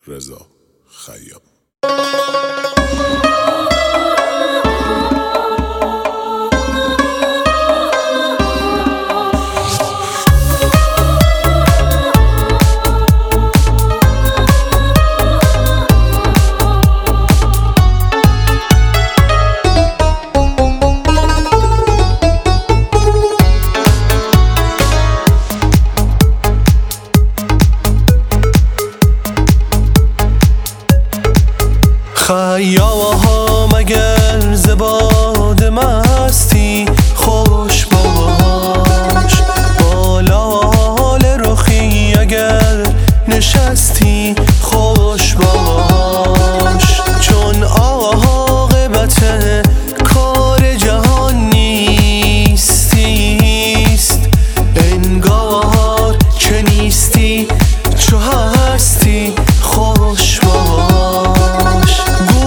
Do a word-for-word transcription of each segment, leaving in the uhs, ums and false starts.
رضا خیام. خیاها مگر زباد مستی خوش باش، بالال رخی اگر نشستی خوش باش، چون عاقبت کار جهان نیستیست، انگار که نیستی چو هستی خوش باش.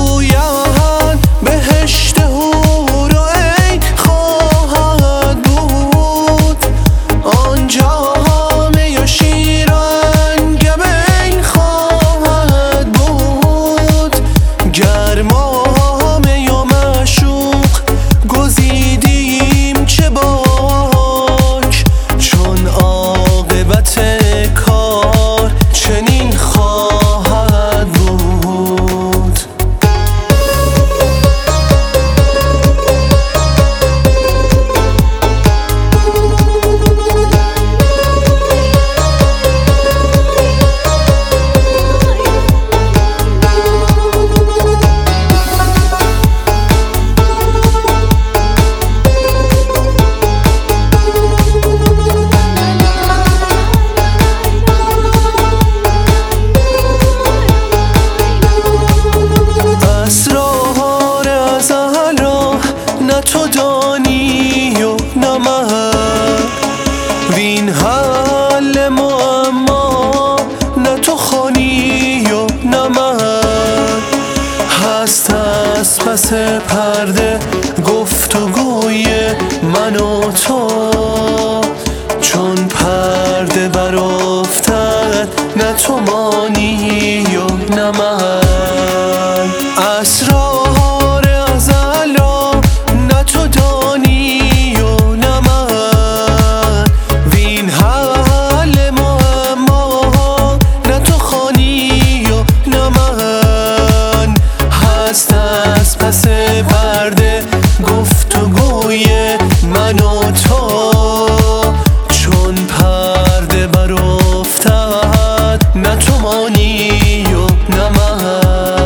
تو دانی و نه من، وین حل معما نه تو خوانی و نه من، هست از پس پرده گفتگوی من و تو، چون پرده برافتد نه تو مانی و نه من، اسرار ازل را نه تو دانی و نه من، وین حل معما نه تو خوانی و نه من، هست از پس پرده گفتگوی من و تو، چون پرده برافتد نه تو مانی و نه من.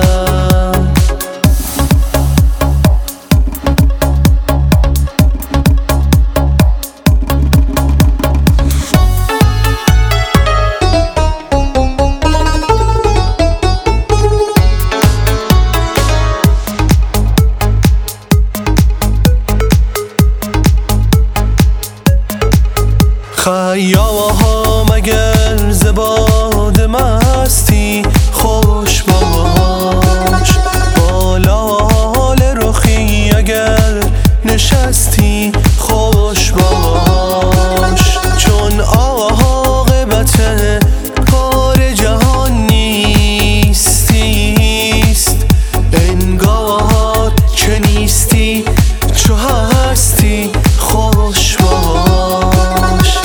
خیاها مگر زباد مستی خوش باش، بالال رخی اگر نشستی خوش باش، چون عاقبت کار جهان نیستیست، انگار که نیستی چو هستی خوش باش.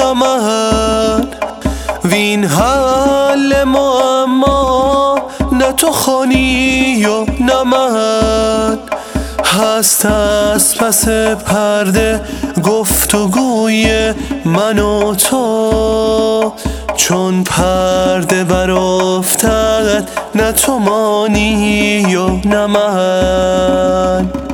نه من. وین حل معما نه تو خوانی و نه من. هست از پس پرده گفتگوی من و تو، چون پرده برافتد نه تو مانی و نه من.